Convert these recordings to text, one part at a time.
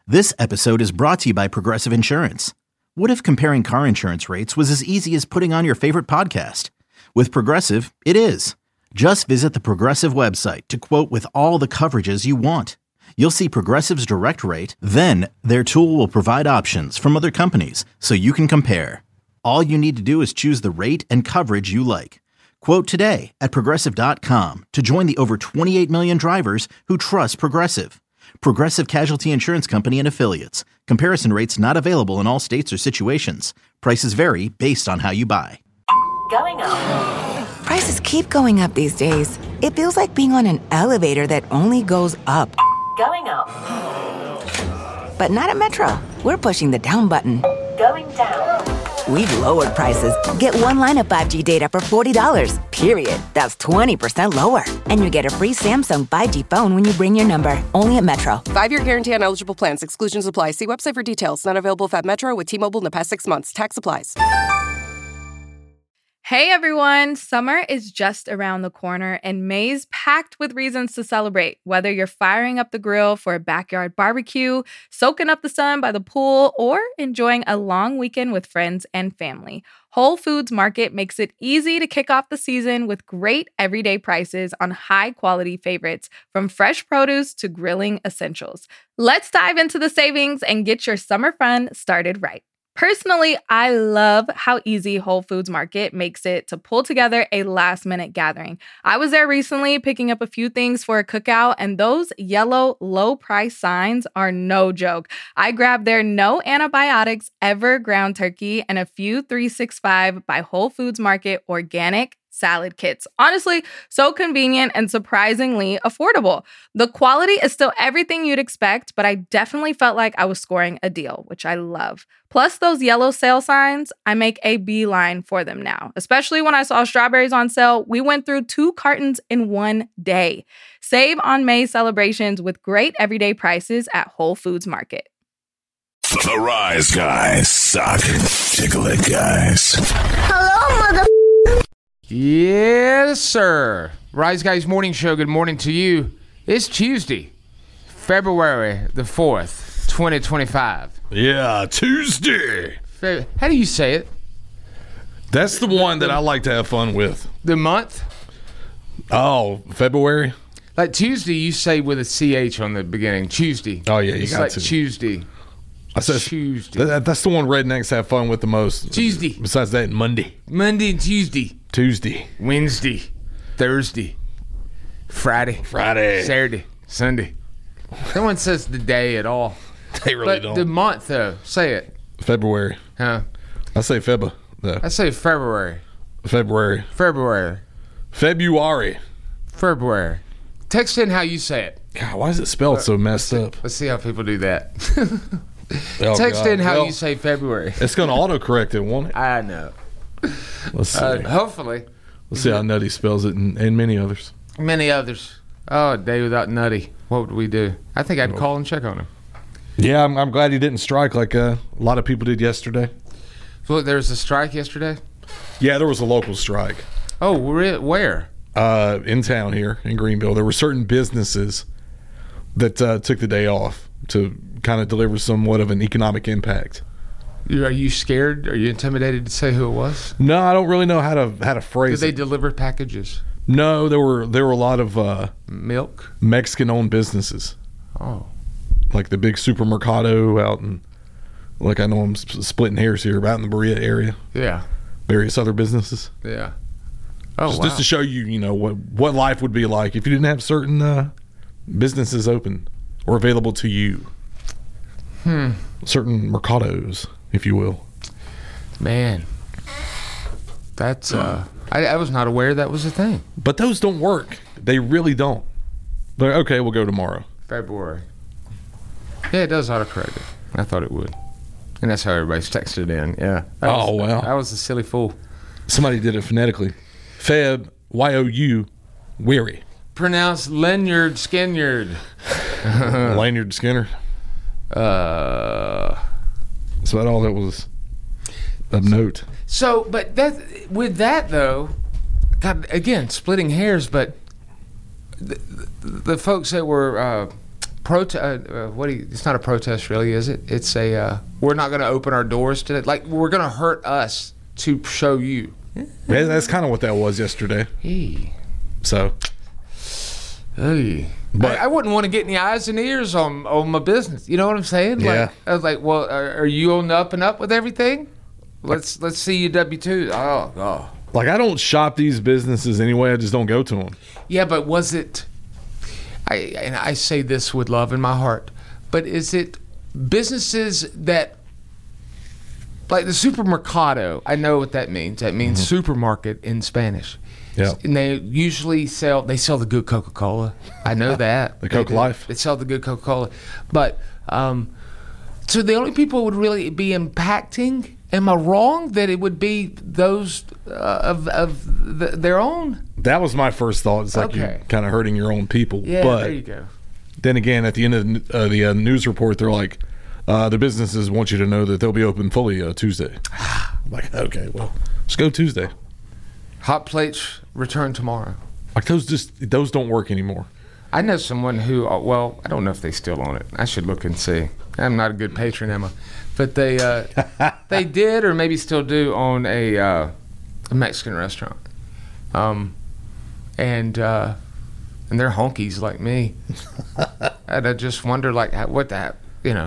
This episode is brought to you by Progressive Insurance. What if comparing car insurance rates was as easy as putting on your favorite podcast? With Progressive, it is. Just visit the Progressive website to quote with all the coverages you want. You'll see Progressive's direct rate, then their tool will provide options from other companies so you can compare. All you need to do is choose the rate and coverage you like. Quote today at Progressive.com to join the over 28 million drivers who trust Progressive. Progressive Casualty Insurance Company and Affiliates. Comparison rates not available in all states or situations. Prices vary based on how you buy. Going up. Prices keep going up these days. It feels like being on an elevator that only goes up. Going up. But not at Metro. We're pushing the down button. Going down. We've lowered prices. Get one line of 5G data for $40, period. That's 20% lower. And you get a free Samsung 5G phone when you bring your number. Only at Metro. 5-year guarantee on eligible plans. Exclusions apply. See website for details. Not available at Metro with T-Mobile in the past 6 months. Tax applies. Hey everyone, summer is just around the corner and May's packed with reasons to celebrate. Whether you're firing up the grill for a backyard barbecue, soaking up the sun by the pool, or enjoying a long weekend with friends and family, Whole Foods Market makes it easy to kick off the season with great everyday prices on high-quality favorites, from fresh produce to grilling essentials. Let's dive into the savings and get your summer fun started right. Personally, I love how easy Whole Foods Market makes it to pull together a last-minute gathering. I was there recently picking up a few things for a cookout, and those yellow low-price signs are no joke. I grabbed their no antibiotics ever ground turkey and a few 365 by Whole Foods Market organic salad kits. Honestly, so convenient and surprisingly affordable. The quality is still everything you'd expect, but I definitely felt like I was scoring a deal, which I love. Plus those yellow sale signs, I make a beeline for them now. Especially when I saw strawberries on sale, we went through 2 cartons in one day. Save on May celebrations with great everyday prices at Whole Foods Market. The Rise Guys suck. Tickle it, guys. Hello, mother. Yes, sir. Rise Guys Morning Show, good morning to you. It's Tuesday, February the 4th, 2025. Yeah, Tuesday. How do you say it? That's the one that I like to have fun with. The month? Oh, February? Like Tuesday, you say with a CH on the beginning. Tuesday. Oh, yeah, you it's got like to. Tuesday. I said Tuesday. That's the one rednecks have fun with the most. Tuesday. Besides that, Monday. Monday and Tuesday. Tuesday. Wednesday. Thursday. Friday. Saturday. Sunday. No one says the day at all. They really but don't. The month, though. Say it. February. Huh? I say Febba, though. I say February. February. February. February. February. Text in how you say it. God, why is it spelled so messed up? Let's see how people do that. Oh, Text God. in how Well, you say February. It's going to autocorrect it, won't it? I know. Let's see. Hopefully. Let's see how Nutty spells it and many others. Many others. Oh, a day without Nutty. What would we do? I think I'd call and check on him. Yeah, I'm glad he didn't strike like a lot of people did yesterday. So there was a strike yesterday? Yeah, there was a local strike. Oh, where? In town here in Greenville. There were certain businesses that took the day off to kind of deliver somewhat of an economic impact. Are you scared? Are you intimidated to say who it was? No, I don't really know how to phrase Did they it. deliver packages? No, there were a lot of Milk? Mexican-owned businesses. Oh. Like the big supermercado out in, like I know I'm splitting hairs here, out in the Berea area. Yeah. Various other businesses. Yeah. Oh, just, wow. just to show you, what life would be like if you didn't have certain businesses open or available to you. Certain mercados, if you will. Man. That's, I was not aware that was a thing. But those don't work. They really don't. They're okay, we'll go tomorrow. February. Yeah, it does autocorrect it. I thought it would. And that's how everybody's texted in. Yeah. Wow. I was a silly fool. Somebody did it phonetically. Feb, Y-O-U, weary. Pronounced Leonard Skinyard. Lanyard Skinner. That's about all that was of note. So, but with that though, God, again, splitting hairs, but the folks that were it's not a protest, really, is it? It's a we're not going to open our doors today. Like, we're going to hurt us to show you. Yeah, that's kind of what that was yesterday. Hey. So, Hey. But I wouldn't want to get any eyes and ears on my business. You know what I'm saying? Yeah. Like, I was like, well, are you on the up and up with everything? Let's see your W-2. Oh, God. like, I don't shop these businesses anyway. I just don't go to them. Yeah, but was it? And I say this with love in my heart, but is it businesses that, like the supermercado? I know what that means. That means supermarket in Spanish. Yeah. And they usually sell the good Coca-Cola. I know that. The Coke Life. They sell the good Coca-Cola. But so the only people it would really be impacting, am I wrong that it would be those their own? That was my first thought. It's like Okay. you're kind of hurting your own people. Yeah, but there you go. then again, at the end of the news report, they're like, the businesses want you to know that they'll be open fully Tuesday. I'm like, okay, well, just go Tuesday. Hot plates return tomorrow. Like those don't work anymore. I know someone who, well, I don't know if they still own it. I should look and see. I'm not a good patron, Emma, but they did or maybe still do own a Mexican restaurant, and they're honkies like me, and I just wonder like what that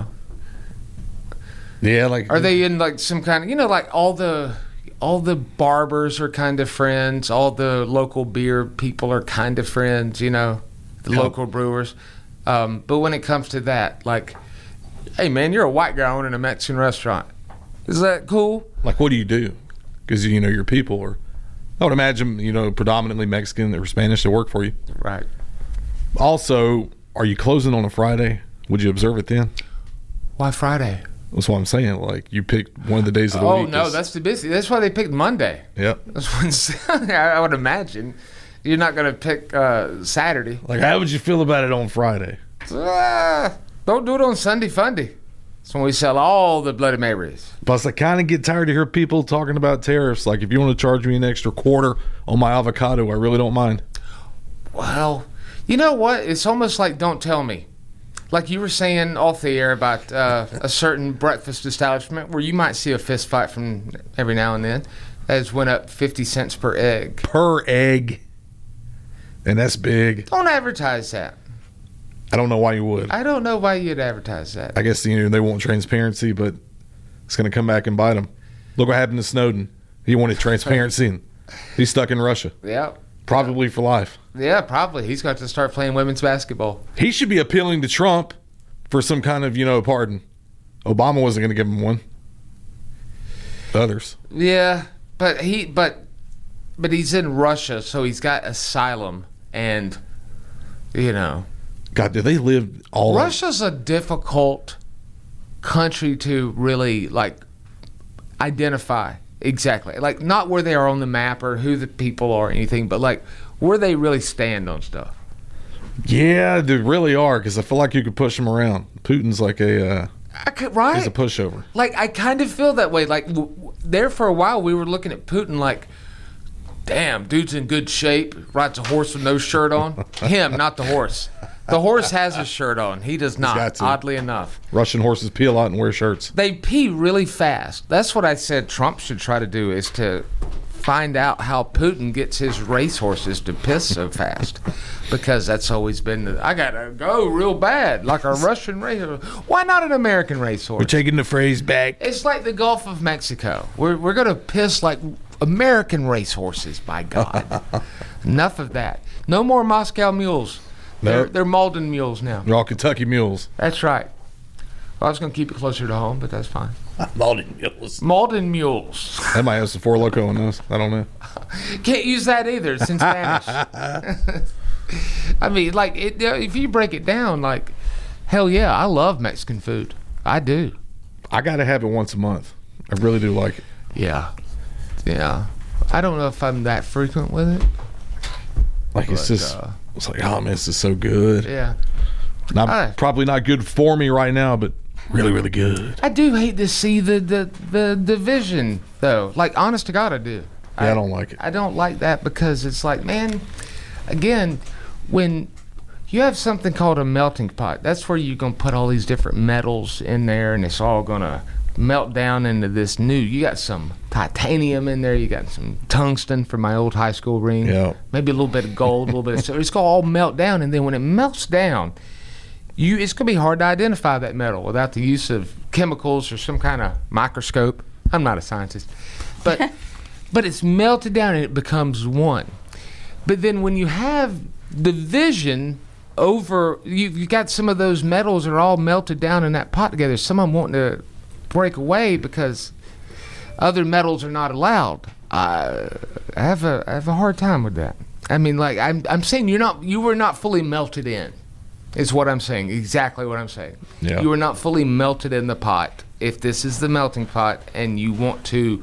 Yeah, like are they in like some kind of like all the barbers are kind of friends, all the local beer people are kind of friends, the local brewers. But when it comes to that, like, hey man, you're a white guy owning a Mexican restaurant. Is that cool? Like, what do you do? Because your people are, I would imagine, predominantly Mexican or Spanish to work for you. Right. Also, are you closing on a Friday? Would you observe it then? Why Friday? That's what I'm saying. Like, you picked one of the days of the week. Oh no, that's too busy. That's why they picked Monday. Yep. That's when I would imagine you're not going to pick Saturday. Like, how would you feel about it on Friday? Don't do it on Sunday Funday. That's when we sell all the Bloody Marys. Plus, I kind of get tired to hear people talking about tariffs. Like, if you want to charge me an extra quarter on my avocado, I really don't mind. Well, you know what? It's almost like don't tell me. Like you were saying off the air about a certain breakfast establishment where you might see a fist fight from every now and then. That has went up 50 cents per egg. Per egg. And that's big. Don't advertise that. I don't know why you would. I don't know why you'd advertise that. I guess they want transparency, but it's going to come back and bite them. Look what happened to Snowden. He wanted transparency, and he's stuck in Russia. Yeah. Probably for life. Yeah, probably. He's got to start playing women's basketball. He should be appealing to Trump for some kind of, pardon. Obama wasn't going to give him one. Others. Yeah, but he's in Russia, so he's got asylum, and God, do they live all? Russia's a difficult country to really identify exactly. Like, not where they are on the map or who the people are or anything, but like where they really stand on stuff. Yeah, they really are, because I feel like you could push them around. Putin's like right? He's a pushover. Like, I kind of feel that way. Like, there for a while, we were looking at Putin like, damn, dude's in good shape, rides a horse with no shirt on. Him, not the horse. The horse has a shirt on. He does not, oddly enough. Russian horses pee a lot and wear shirts. They pee really fast. That's what I said Trump should try to do, is to find out how Putin gets his racehorses to piss so fast. Because that's always been, I got to go real bad, like a Russian racehorse. Why not an American racehorse? We're taking the phrase back. It's like the Gulf of Mexico. We're going to piss like American racehorses, by God. Enough of that. No more Moscow mules. Nope. They're Malden mules now. They're all Kentucky mules. That's right. Well, I was going to keep it closer to home, but that's fine. Malden mules. Malden mules. That might have some Four Loko in those. I don't know. Can't use that either. It's in Spanish. I mean, like, if you break it down, like, hell yeah, I love Mexican food. I do. I got to have it once a month. I really do like it. Yeah. Yeah. I don't know if I'm that frequent with it. Like, it's just, it's like, oh man, this is so good. Yeah. Probably not good for me right now, but really, really good. I do hate to see the division, though. Like, honest to God, I do. Yeah, I don't like it. I don't like that, because it's like, man, again, when you have something called a melting pot. That's where you're going to put all these different metals in there, and it's all going to melt down into this new. You got some titanium in there. You got some tungsten from my old high school ring. Yeah. Maybe a little bit of gold, a little bit of silver. It's going to all melt down, and then when it melts down, it's going to be hard to identify that metal without the use of chemicals or some kind of microscope. I'm not a scientist. But it's melted down and it becomes one. But then when you have division over, you got some of those metals that are all melted down in that pot together. Some of them wanting to break away because other metals are not allowed. I have a hard time with that. I mean, like I'm saying, you were not fully melted in. Is what I'm saying. Exactly what I'm saying. Yeah. You are not fully melted in the pot. If this is the melting pot and you want to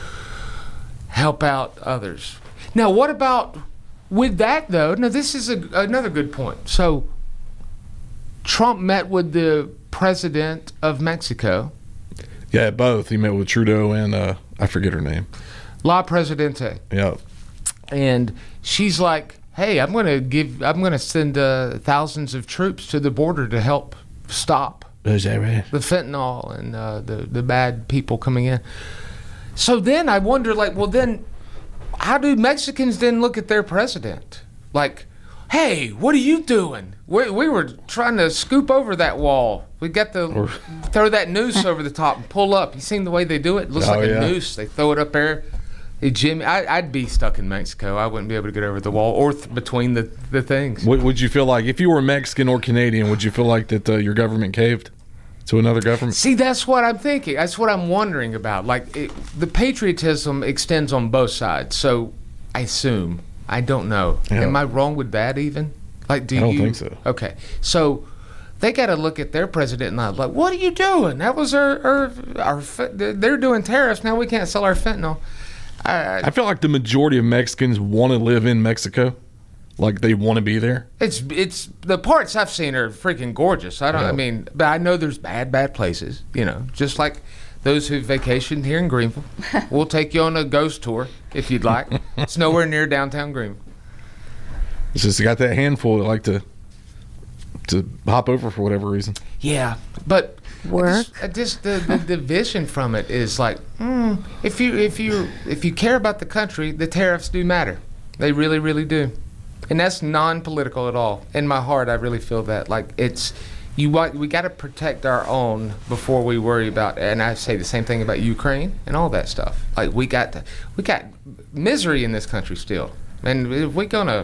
help out others. Now, what about with that, though? Now, this is another good point. So, Trump met with the president of Mexico. Yeah, both. He met with Trudeau and I forget her name. La Presidente. Yeah. And she's like, hey, I'm going to send thousands of troops to the border to help stop Is that right? the fentanyl and the bad people coming in. So then I wonder, like, well, then how do Mexicans then look at their president? Like, hey, what are you doing? We were trying to scoop over that wall. We got to throw that noose over the top and pull up. You seen the way they do it? It looks like a noose. They throw it up there. Hey, Jimmy, I'd be stuck in Mexico. I wouldn't be able to get over the wall or between the things. Would you feel like, if you were Mexican or Canadian, would you feel like that your government caved to another government? See, that's what I'm thinking. That's what I'm wondering about. Like, the patriotism extends on both sides. So I assume. I don't know. Yeah. Am I wrong with that even? Like, I don't think so. Okay. So they got to look at their president and not like, what are you doing? That was they're doing tariffs. Now we can't sell our fentanyl. I feel like the majority of Mexicans want to live in Mexico. Like, they want to be there. It's the parts I've seen are freaking gorgeous. I mean, but I know there's bad places, just like those who vacationed here in Greenville. We'll take you on a ghost tour if you'd like. It's nowhere near downtown Greenville. It's just got that handful that like to hop over for whatever reason. Yeah, but Work. Just the division from it is like, if you care about the country, the tariffs do matter. They really, really do. And that's non-political at all. In my heart, I really feel that. Like, we got to protect our own before we worry about. And I say the same thing about Ukraine and all that stuff. Like, we got misery in this country still, and if we're gonna,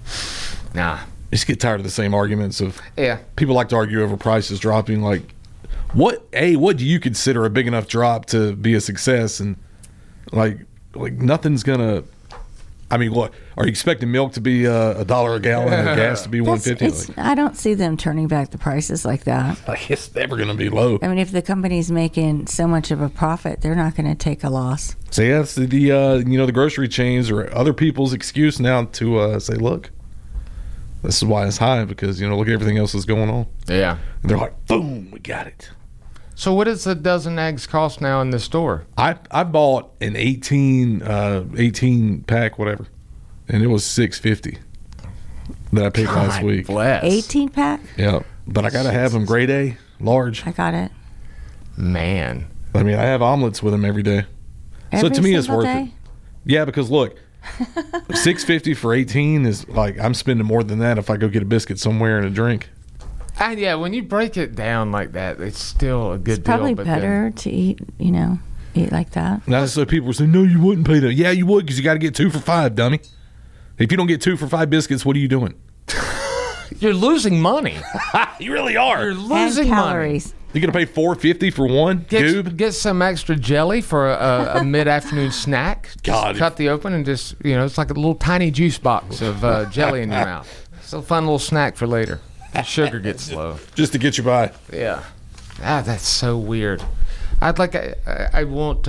I just get tired of the same arguments of. Yeah. People like to argue over prices dropping. Like, what do you consider a big enough drop to be a success? And like nothing's gonna. I mean, what are you expecting milk to be $1 a gallon and gas to be $1.50? I don't see them turning back the prices like that. Like, it's never going to be low. I mean, if the company's making so much of a profit, they're not going to take a loss. So yeah, it's the grocery chains or other people's excuse now to say, look, this is why it's high, because look at everything else that's going on. Yeah. And they're like, boom, we got it. So what does a dozen eggs cost now in the store? I bought an 18 pack, whatever, and it was $6.50 that I paid last week. Bless. 18 pack? Yeah, but I gotta have them grade A, large. I got it. Man, I mean, I have omelets with them every day. So to me, it's worth it. Yeah, because look, $6.50 for 18 is like, I'm spending more than that if I go get a biscuit somewhere and a drink. Yeah, when you break it down like that, it's still a good It's probably deal. better to eat like that. Now, so people were saying, no, you wouldn't pay that. Yeah, you would, because you got to get 2 for $5, dummy. If you don't get 2 for $5 biscuits, what are you doing? You're losing money. You really are. You're losing and calories. money. You're going to pay $4.50 for one? Goob? Get some extra jelly for a mid-afternoon snack. God. Cut the open and just, it's like a little tiny juice box of jelly in your mouth. It's a fun little snack for later. The sugar gets low. Just to get you by. Yeah. That's so weird. I won't.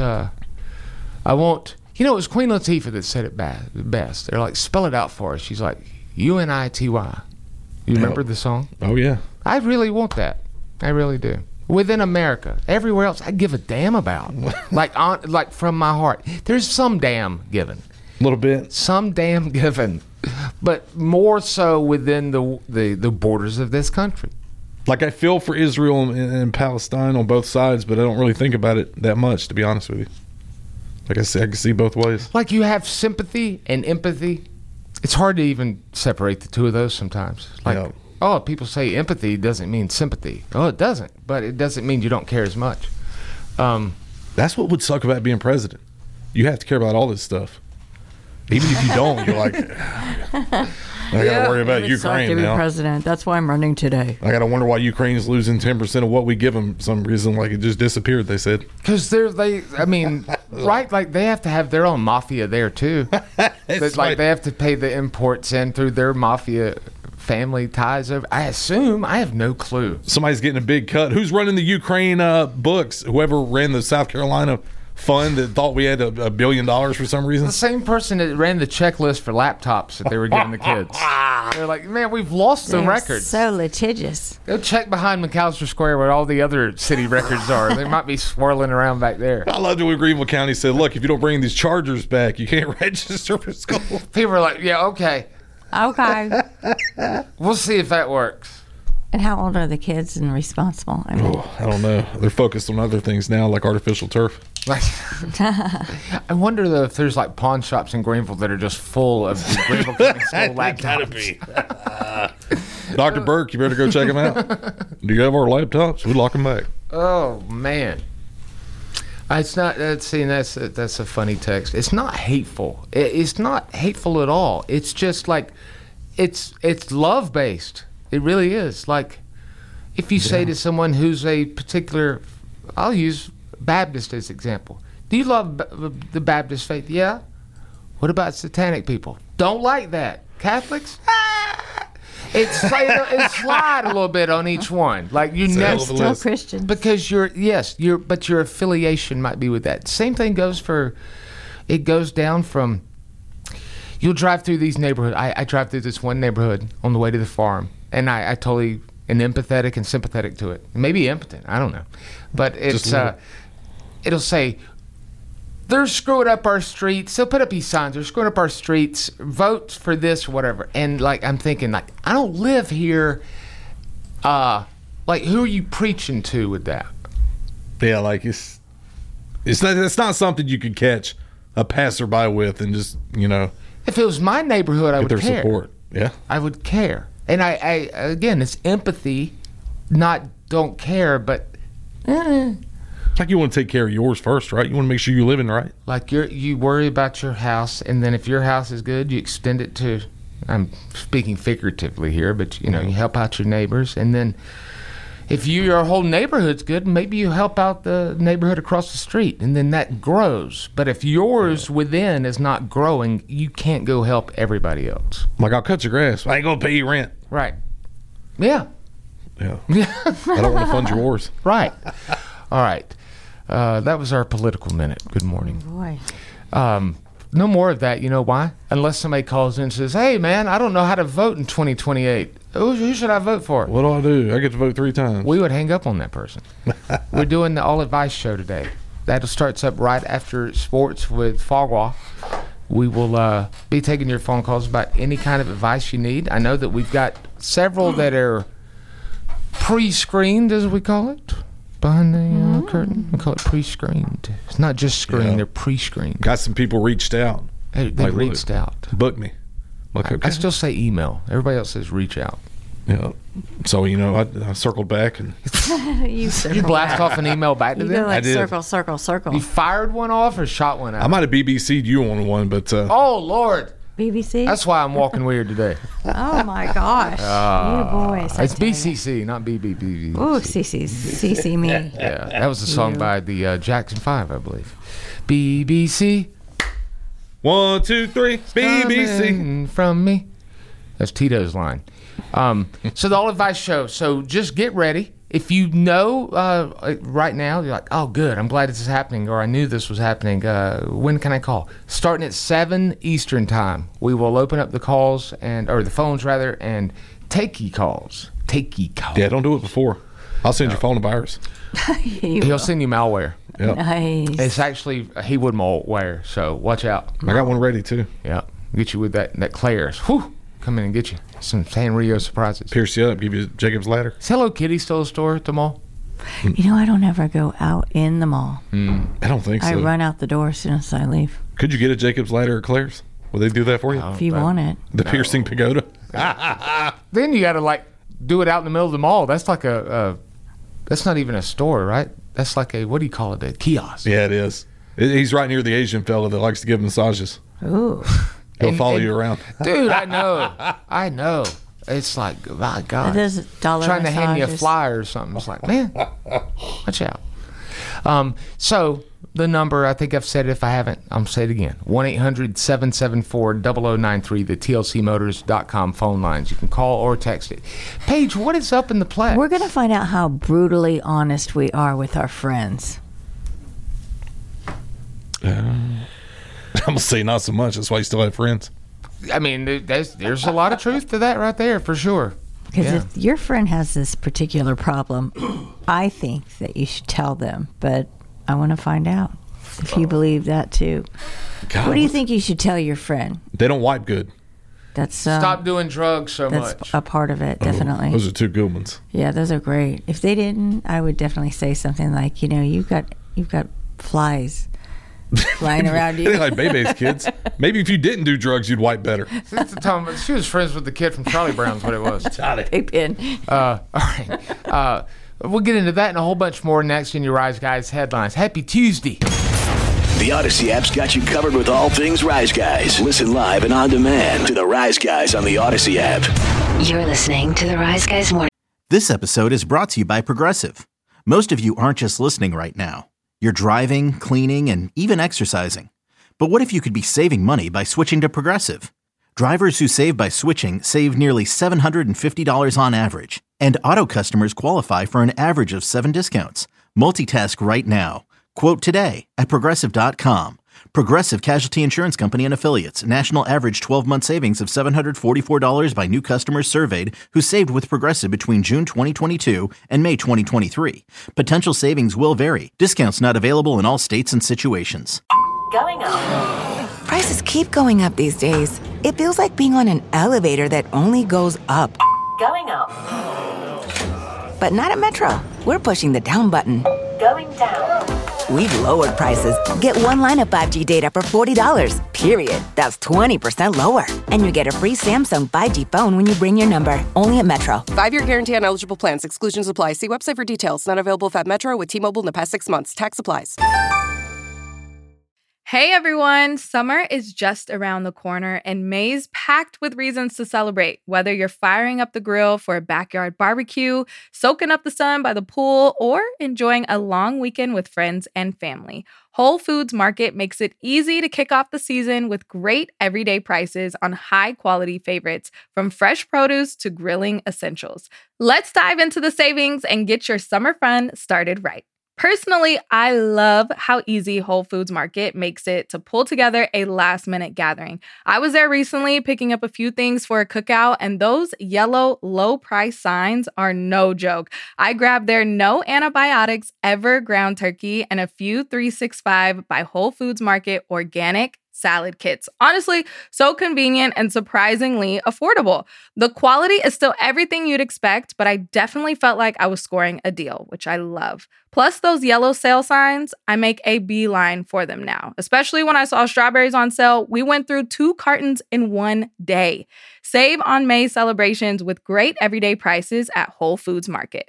It was Queen Latifah that said it best. They're like, spell it out for us. She's like, UNITY. You remember the song? Oh, yeah. I really want that. I really do. Within America. Everywhere else, I give a damn about. like from my heart. There's some damn given. A little bit. Some damn given. but more so within the borders of this country. Like, I feel for Israel and Palestine on both sides, but I don't really think about it that much, to be honest with you. Like I said, I can see both ways. Like, you have sympathy and empathy. It's hard to even separate the two of those sometimes. Like, Yeah. oh, people say empathy doesn't mean sympathy. Oh, it doesn't. But it doesn't mean you don't care as much. That's what would suck about being president. You have to care about all this stuff. Even if you don't, you're like, I gotta worry about It would suck Ukraine to be now. president. That's why I'm running today. I gotta wonder why Ukraine's losing 10% of what we give them. For some reason, like it just disappeared. They said Because right? Like, they have to have their own mafia there, too. It's Like, they have to pay the imports in through their mafia family ties over. I assume. I have no clue. somebody's getting a big cut. Who's running the Ukraine books? Whoever ran the South Carolina fund that thought we had $1 billion for some reason. The same person that ran the checklist for laptops that they were giving the kids. They're like, man, we've lost the They're records. so litigious. Go check behind McAllister Square where all the other city records are. They might be swirling around back there. I loved it when Greenville County said, look, if you don't bring these chargers back, you can't register for school. People are like, yeah, okay. Okay. We'll see if that works. And how old are the kids and responsible? I mean, Oh, I don't know. They're focused on other things now, like artificial turf. Like, I wonder though if there's like pawn shops in Greenville that are just full of the Greenville County School laptops. Dr. Burke, you better go check them out. Do you have our laptops? We lock them back. Oh man, it's not. That's a funny text. It's not hateful. It's not hateful at all. It's just like it's love based. It really is. Like if you say to someone who's a particular, I'll use Baptist as example. Do you love the Baptist faith? Yeah. What about satanic people? Don't like that. Catholics? It's slide a little bit on each one. Like you never still Christian. because but your affiliation might be with that. Same thing goes down from. You'll drive through these neighborhoods. I drive through this one neighborhood on the way to the farm, and I totally am empathetic and sympathetic to it. Maybe impotent. I don't know, but it's it'll say they're screwing up our streets. They'll put up these signs. They're screwing up our streets. Vote for this, or whatever. And like I'm thinking, like I don't live here. Like who are you preaching to with that? Yeah, like it's not something you could catch a passerby with and just, If it was my neighborhood, I get would their care. support. Yeah. I would care. And I again, it's empathy, not don't care, but Like you want to take care of yours first, right? You want to make sure you're living right. like you worry about your house, and then if your house is good, you extend it to. I'm speaking figuratively here, but you help out your neighbors, and then if your whole neighborhood's good, maybe you help out the neighborhood across the street, and then that grows. But if yours within is not growing, you can't go help everybody else. Like, I'll cut your grass. I ain't going to pay you rent. Right. Yeah. Yeah. I don't want to fund your wars. Right. All right. That was our political minute. Good morning. Boy. No more of that. You know why? Unless somebody calls in and says, hey, man, I don't know how to vote in 2028. Who should I vote for? What do? I get to vote 3 times. We would hang up on that person. We're doing the All Advice show today. That starts up right after sports with Fagwa. We will be taking your phone calls about any kind of advice you need. I know that we've got several that are pre-screened, as we call it, behind the curtain. We call it pre-screened. It's not just screened, Yeah. they're pre-screened. Got some people reached out. They Like, reached look, out. Book me. Like, okay. I still say email. Everybody else says reach out. Yeah. So, I circled back and You You blast off an email back to You go them? like did. circle, circle, circle. You fired one off or shot one out? I might have BBC'd you on one, but Oh, Lord. BBC? That's why I'm walking weird today. Oh my gosh. You boys. I It's tell ya. BCC, not BBB. Ooh, CC me. Yeah, that was a song by the Jackson 5, I believe. BBC. 1, 2, 3, BBC. Coming from me. That's Tito's line. So the All Advice show. So just get ready. If you know right now, you're like, oh, good, I'm glad this is happening, or I knew this was happening. When can I call? Starting at 7 Eastern time, we will open up the calls or the phones rather, and take ye calls. Take ye calls. Yeah, don't do it before. I'll send your phone a virus. He'll send you malware. Yep. Nice. It's actually he would malware, so watch out. I got one ready too. Yeah, get you with that Claire's. Whew, come in and get you. Some Sanrio surprises. Pierce you up, give you Jacob's Ladder. Is Hello Kitty still a store at the mall? You know, I don't ever go out in the mall. I don't think so. I run out the door as soon as I leave. Could you get a Jacob's Ladder at Claire's? Will they do that for you? If you want it. The piercing pagoda? Then you got to like do it out in the middle of the mall. That's like that's not even a store, right? That's like a, what do you call it? A kiosk. Yeah, it is. He's right near the Asian fella that likes to give massages. Ooh. He'll follow you around. Dude, I know. It's like, my God. There's dollar trying to hand you a massages. flyer or something. It's like, man, watch out. So the number, I think I've said it. If I haven't, I'll say it again. 1-800-774-0093, the TLCmotors.com phone lines. You can call or text it. Paige, what is up in the Plex? We're going to find out how brutally honest we are with our friends. I'm going to say not so much. That's why you still have friends. I mean, there's a lot of truth to that right there, for sure. Because if your friend has this particular problem, I think that you should tell them. But I want to find out if you believe that too. God, What do you think you should tell your friend? They don't wipe good. That's Stop doing drugs so that's much. a part of it, definitely. Those are two good ones. Yeah, those are great. If they didn't, I would definitely say something like, you know, you've got flies flying around you. They like Bebe's kids. Maybe if you didn't do drugs, you'd wipe better. Since the time she was friends with the kid from Charlie Brown's, what it was. Big pin. All right. We'll get into that and a whole bunch more next in your Rise Guys headlines. Happy Tuesday. The Odyssey app's got you covered with all things Rise Guys. Listen live and on demand to the Rise Guys on the Odyssey app. You're listening to the Rise Guys Morning. This episode is brought to you by Progressive. Most of you aren't just listening right now. You're driving, cleaning, and even exercising. But what if you could be saving money by switching to Progressive? Drivers who save by switching save nearly $750 on average. And auto customers qualify for an average of 7 discounts. Multitask right now. Quote today at Progressive.com. Progressive Casualty Insurance Company and Affiliates. National average 12-month savings of $744 by new customers surveyed who saved with Progressive between June 2022 and May 2023. Potential savings will vary. Discounts not available in all states and situations. Going up. Prices keep going up these days. It feels like being on an elevator that only goes up. Going up. But not at Metro. We're pushing the down button. Going down. We've lowered prices. Get one line of 5G data for $40, period. That's 20% lower. And you get a free Samsung 5G phone when you bring your number. Only at Metro. 5-year guarantee on eligible plans. Exclusions apply. See website for details. Not available if at Metro with T-Mobile in the past 6 months. Tax applies. Hey everyone, summer is just around the corner and May's packed with reasons to celebrate. Whether you're firing up the grill for a backyard barbecue, soaking up the sun by the pool, or enjoying a long weekend with friends and family, Whole Foods Market makes it easy to kick off the season with great everyday prices on high-quality favorites, from fresh produce to grilling essentials. Let's dive into the savings and get your summer fun started right. Personally, I love how easy Whole Foods Market makes it to pull together a last-minute gathering. I was there recently picking up a few things for a cookout, and those yellow low-price signs are no joke. I grabbed their no antibiotics ever ground turkey and a few 365 by Whole Foods Market organic salad kits. Honestly, so convenient and surprisingly affordable. The quality is still everything you'd expect, but I definitely felt like I was scoring a deal, which I love. Plus those yellow sale signs, I make a beeline for them now. Especially when I saw strawberries on sale, we went through 2 cartons in one day. Save on May celebrations with great everyday prices at Whole Foods Market.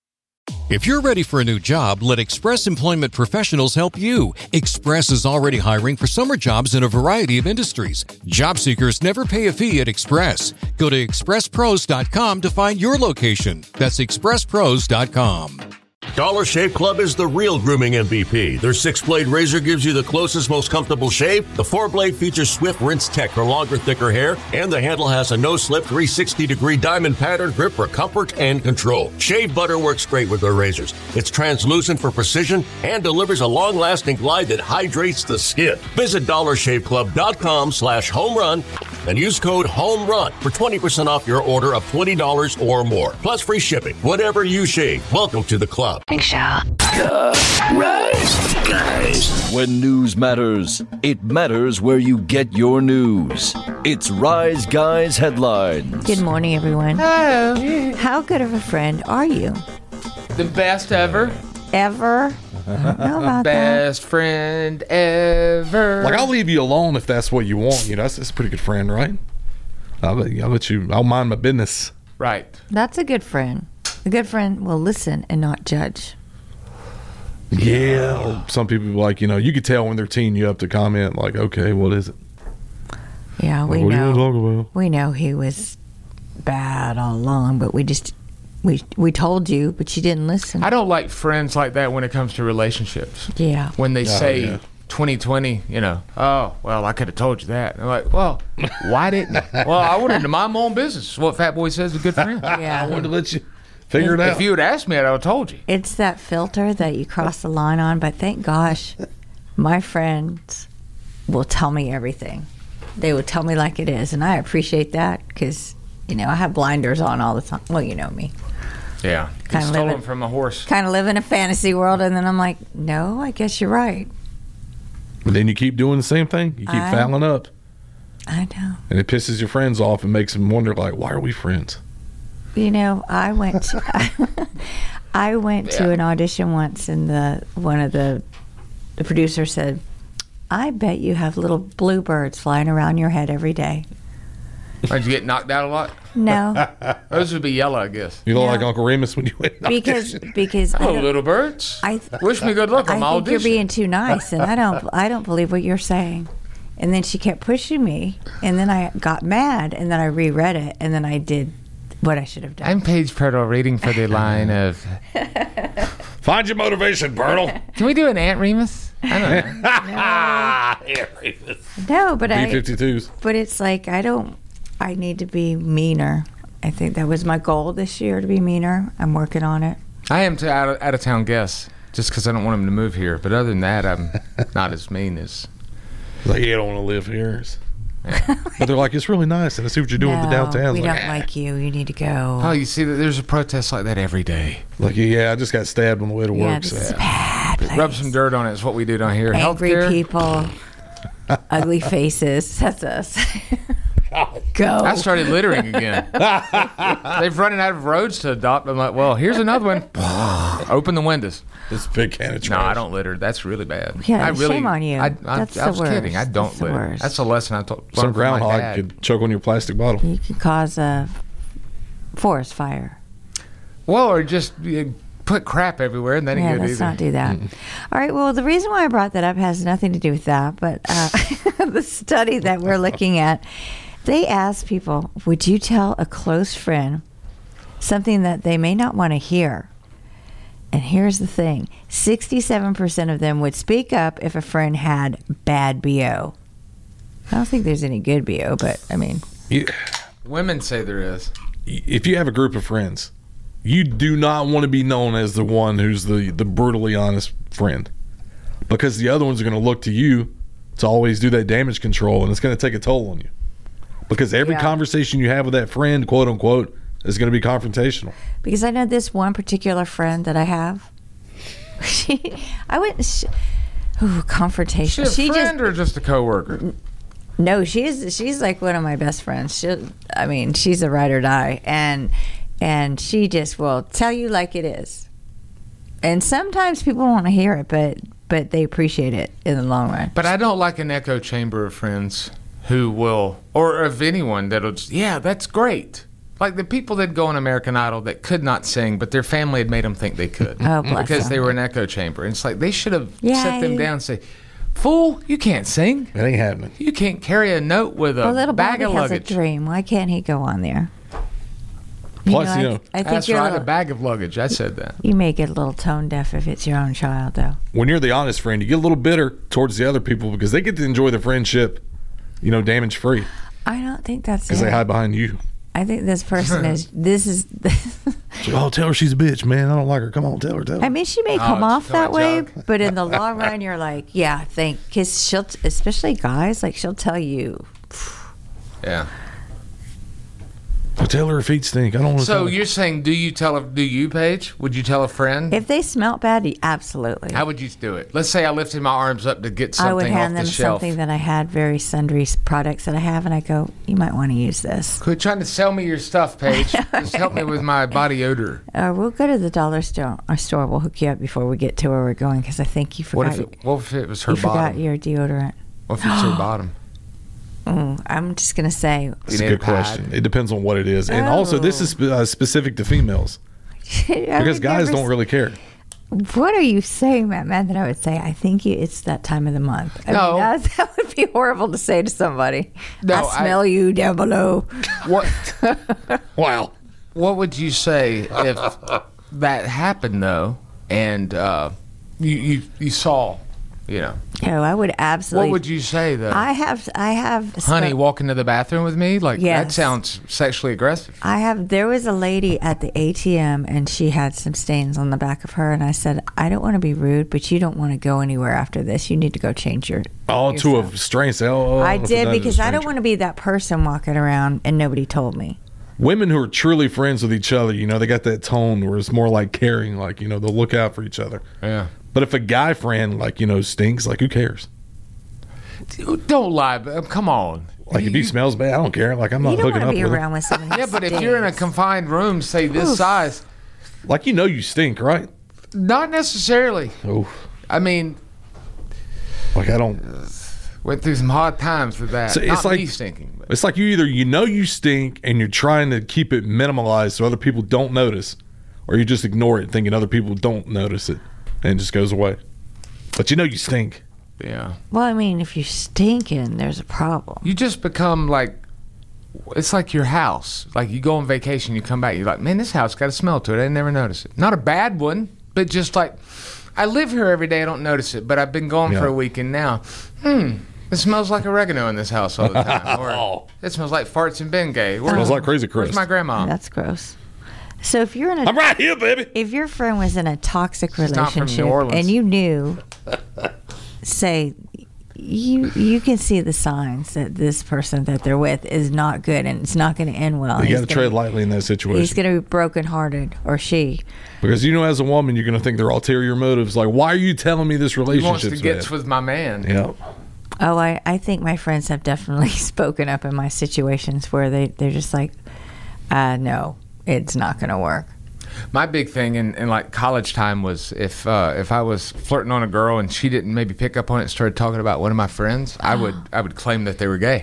If you're ready for a new job, let Express Employment Professionals help you. Express is already hiring for summer jobs in a variety of industries. Job seekers never pay a fee at Express. Go to expresspros.com to find your location. That's expresspros.com. Dollar Shave Club is the real grooming MVP. Their 6-blade razor gives you the closest, most comfortable shave. The 4-blade features swift rinse tech for longer, thicker hair, and the handle has a no-slip 360-degree diamond pattern grip for comfort and control. Shave butter works great with their razors. It's translucent for precision and delivers a long-lasting glide that hydrates the skin. Visit DollarShaveClub.com/homerun and use code HOMERUN for 20% off your order of $20 or more. Plus free shipping. Whatever you shave, welcome to the club. Big show. The Rise Guys. When news matters, it matters where you get your news. It's Rise Guys Headlines. Good morning, everyone. Hello. How good of a friend are you? The best ever. Ever? I don't know about Best friend ever. Like, I'll leave you alone if that's what you want. You know, that's a pretty good friend, right? I'll let you. I'll mind my business. Right. that. That's a good friend. A good friend will listen and not judge. Yeah. Or some people like, you know, you could tell when they're teeing you up to comment, like, okay, what is it? Yeah, we Like, what know. are you gonna talk about? We know he was bad all along, but we told you, but you didn't listen. I don't like friends like that when it comes to relationships. Yeah. When they say yeah. 2020, you know, oh, well, I could have told you that. And I'm like, well, why didn't I? Well, I wanted to mind my own business. What Fat Boy says is a good friend. Yeah. I wanted to let you figure it out. If you had asked me, I would have told you. It's that filter that you cross the line on, but thank gosh, my friends will tell me everything. They will tell me like it is, and I appreciate that because, you know, I have blinders on all the time. Well, you know me. Yeah. Kinda He stole live him from a horse. Kind of live in a fantasy world, and then I'm like, no, I guess you're right. But then you keep doing the same thing. You keep fouling up. I know. And it pisses your friends off and makes them wonder, like, why are we friends? You know, I went to an audition once, and one of the producers said, I bet you have little bluebirds flying around your head every day. Did you get knocked out a lot? No. Those would be yellow, I guess. You look like Uncle Remus when you went because Hello, little birds. Wish me good luck on my I think you're audition. being too nice, and I don't believe what you're saying. And then she kept pushing me, and then I got mad, and then I reread it, and then I did what I should have done. I'm Paige Pirtle reading for the line of Find your motivation, Pirtle. Can we do an Aunt Remus? I don't know. No, but B-52s. But it's like I need to be meaner. I think that was my goal this year, to be meaner. I'm working on it. I am to out of town guest just because I don't want him to move here. But other than that, I'm not as mean as. Like, you don't want to live here. But they're like, it's really nice, and I see what you're doing with the downtown. We Like, don't like you. You need to go. Oh, you see that there's a protest like that every day. Like, yeah, I just got stabbed on the way to work. This So. is a bad place. Rub some dirt on it is what we do down here. Angry Healthcare. people, ugly faces. That's us. Go. I started littering again. They've running out of roads to adopt. I'm like, well, here's another one. Open the windows. This big can of trash. No, I don't litter. That's really bad. Yeah, I really, shame on you. I That's the was kidding. I worst. don't That's the litter. worst. That's a lesson I taught. Some groundhog could choke on your plastic bottle. You could cause a forest fire. Well, or just put crap everywhere, and that ain't Yeah, good let's either. not do that. All right, well, the reason why I brought that up has nothing to do with that, but the study that we're looking at, they asked people, would you tell a close friend something that they may not want to hear? And here's the thing, 67% of them would speak up if a friend had bad BO. I don't think there's any good BO, but I mean... Women say there is. If you have a group of friends, you do not want to be known as the one who's the brutally honest friend, because the other ones are going to look to you to always do that damage control, and it's going to take a toll on you. Because every conversation you have with that friend, quote unquote, is going to be confrontational. Because I know this one particular friend that I have. Confrontational. Is she a friend or just a coworker? No, she's like one of my best friends. She's a ride or die, and she just will tell you like it is. And sometimes people want to hear it, but they appreciate it in the long run. But I don't like an echo chamber of friends who will, or of anyone that'll just, yeah, that's great. Like the people that go on American Idol that could not sing, but their family had made them think they could. Oh, bless because them. they were an echo chamber. And it's like they should have set them down and say, fool, you can't sing. It ain't happening. You can't carry a note with a little bag Bobby of has luggage. a dream. Why can't he go on there? Plus, I think that's you're right, a bag of luggage. I said that. You may get a little tone deaf if it's your own child, though. When you're the honest friend, you get a little bitter towards the other people because they get to enjoy the friendship, damage free. I don't think that's because they hide behind you. I think this person is. Oh, tell her she's a bitch, man. I don't like her. Come on, tell her. I mean, she may come off that way, but in the long run, you're like, yeah, because she'll, especially guys, like she'll tell you. Yeah. tell her her feet stink. I don't want to. So you're saying, do you, Paige? Would you tell a friend? If they smelt bad, absolutely. How would you do it? Let's say I lifted my arms up to get something I would hand off them the shelf. something that I had, very sundry products that I have, and I go, you might want to use this. Quit trying to sell me your stuff, Paige. Just help me with my body odor. We'll go to the dollar store. Our store. We'll hook you up before we get to where we're going, because I think you forgot. What if it was her you bottom? forgot your deodorant. What if it's her bottom? I'm just gonna say. It's a good question. It depends on what it is, and also this is specific to females because guys don't really care. What are you saying, Matt? That I would say, I think it's that time of the month. I mean, that would be horrible to say to somebody. No, I smell you down below. What? Wow. What would you say if that happened though, and you saw, you know? No, I would absolutely. What would you say though? I have. Honey, walk into the bathroom with me? Like, Yes. that sounds sexually aggressive. There was a lady at the ATM, and she had some stains on the back of her, and I said, I don't want to be rude, but you don't want to go anywhere after this. You need to go change your. To a stranger. I did, because I don't want to be that person walking around and nobody told me. Women who are truly friends with each other, they got that tone where it's more like caring, like, they'll look out for each other. Yeah. But if a guy friend, like, stinks, like, who cares? Don't lie, but come on. Like, if he smells bad, I don't care. Like, I'm not hooking up with him. With somebody yeah, but if you're in a confined room, say this size. Like, you stink, right? Not necessarily. Oh. I mean. Like, I don't. Went through some hard times with that. So it's not like, me stinking. But. It's like you either you stink and you're trying to keep it minimalized so other people don't notice, or you just ignore it thinking other people don't notice it and it just goes away. But you stink. Yeah. Well, I mean, if you're stinking, there's a problem. You just become like, it's like your house. Like, you go on vacation, you come back, you're like, man, this house got a smell to it. I never noticed it. Not a bad one, but just like, I live here every day, I don't notice it, but I've been gone for a week, and now, it smells like oregano in this house all the time. Or it smells like farts and Bengay. Smells like Crazy Chris. Where's my grandma? That's gross. So if you're in a, I'm right here, baby. If your friend was in a toxic She's not from New relationship Orleans. and you knew, say, you can see the signs that this person that they're with is not good and it's not going to end well. You got to tread lightly in that situation. He's going to be brokenhearted, or she. Because as a woman, you're going to think they're ulterior motives. Like, why are you telling me this relationship's He wants to get with my man. Yeah. Oh, I think my friends have definitely spoken up in my situations where they're just like, no, it's not going to work. My big thing in like college time was if I was flirting on a girl and she didn't maybe pick up on it and started talking about one of my friends, I would claim that they were gay.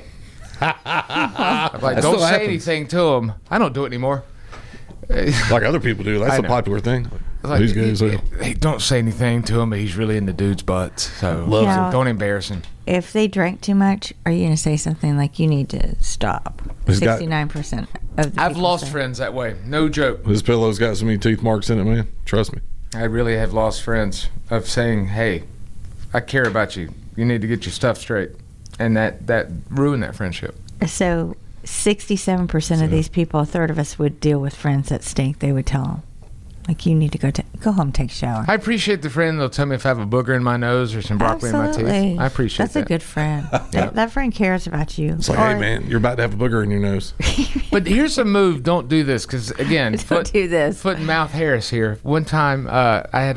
I'm like, don't say anything to them. I don't do it anymore. Like other people do. That's a popular thing. Like, he's gay as hell. Hey, don't say anything to him, but he's really into dudes' butts. So don't embarrass him. If they drank too much, are you going to say something like, you need to stop? 69% of the I've people lost say. friends that way. No joke. This pillow's got so many teeth marks in it, man. Trust me. I really have lost friends of saying, hey, I care about you. You need to get your stuff straight. And that ruined that friendship. So 67% of these people, a third of us, would deal with friends that stink. They would tell them, like, you need to go home, take a shower. I appreciate the friend that'll tell me if I have a booger in my nose or some broccoli in my teeth. I appreciate That's a good friend. That friend cares about you. It's like, hey, man, you're about to have a booger in your nose. But here's a move. Don't do this, because, again, do this. Foot and mouth Harris here. One time, I had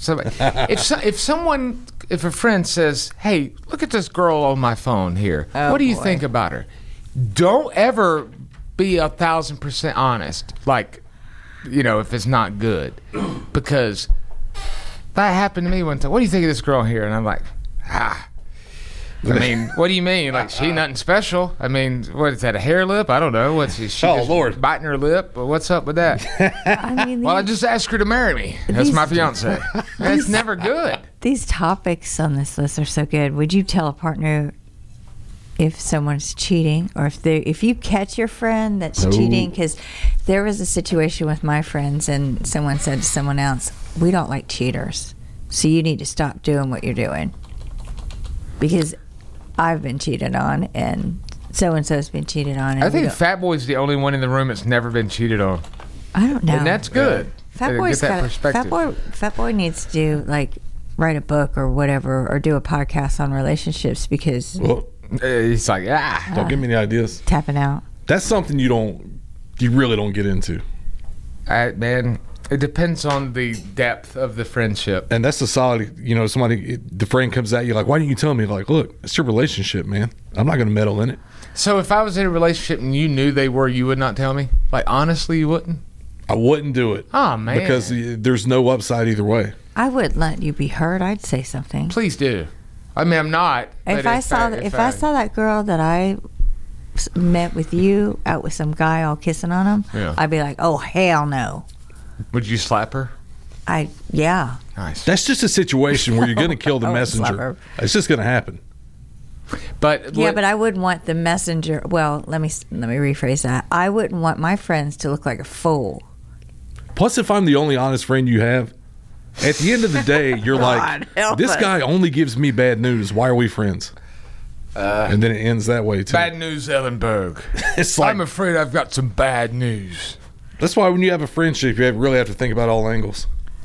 if a friend says, hey, look at this girl on my phone here. What do you think about her? Don't ever be 1,000% honest. Like, if it's not good, because that happened to me one time. What do you think of this girl here? And I'm like, I mean, what do you mean? Like, she nothing special. I mean, what is that, a hair lip? I don't know. What's she Lord, biting her lip? Or what's up with that? Well, I just asked her to marry me. That's my fiance. That's never good. These topics on this list are so good. Would you tell a partner if someone's cheating, or if you catch your friend that's cheating? Because there was a situation with my friends, and someone said to someone else, we don't like cheaters, so you need to stop doing what you're doing, because I've been cheated on and so-and-so's been cheated on. And I think Fat Boy's the only one in the room that's never been cheated on. I don't know. And that's good. Fat Boy's got perspective. Fat Boy needs to do, like, write a book or whatever, or do a podcast on relationships, because he's like, don't give me any ideas. Tapping out. That's something you don't you really don't get into? Man, it depends on the depth of the friendship. And that's a solid, the friend comes at you like, why didn't you tell me? Like, look, it's your relationship, man. I'm not going to meddle in it. So if I was in a relationship and you knew they were, you would not tell me? Like, honestly, you wouldn't? I wouldn't do it. Oh, man. Because there's no upside either way. I wouldn't let you be hurt. I'd say something. Please do. I mean, I'm not. If I saw that girl that I met with you out with some guy all kissing on him, I'd be like, oh, hell no. Would you slap her? Yeah. Nice. That's just a situation where you're going to kill the messenger. It's just going to happen. But but I wouldn't want the messenger. Well, let me rephrase that. I wouldn't want my friends to look like a fool. Plus, if I'm the only honest friend you have, at the end of the day, you're like, this guy only gives me bad news. Why are we friends? And then it ends that way, too. Bad news, Ellenberg. It's like, I'm afraid I've got some bad news. That's why when you have a friendship, you really have to think about all angles.